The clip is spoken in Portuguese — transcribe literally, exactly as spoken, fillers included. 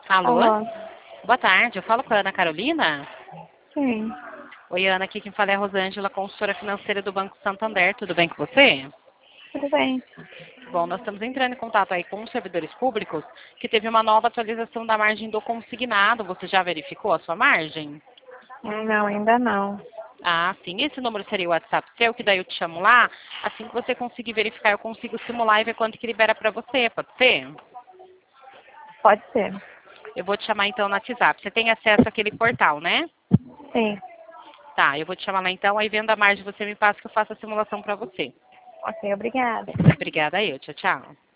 Alô? Alô? Boa tarde, eu falo com a Ana Carolina? Sim, Oi, Ana, aqui quem fala é a Rosângela, consultora financeira do Banco Santander. Tudo bem com você? tudo bem. Bom, nós estamos entrando em contato aí com os servidores públicos que teve uma nova atualização da margem do consignado. Você já verificou a sua margem? Não, ainda não. Ah, sim. Esse número seria o WhatsApp seu, que daí eu te chamo lá. Assim que você conseguir verificar, eu consigo simular e ver quanto que libera para você. Pode ser? Pode ser. Eu vou te chamar então no WhatsApp. Você tem acesso àquele portal, né? Sim. Tá, eu vou te chamar lá então. Aí vendo a margem, você me passa que eu faço a simulação para você. Ok, obrigada. Obrigada eu. Tchau, tchau.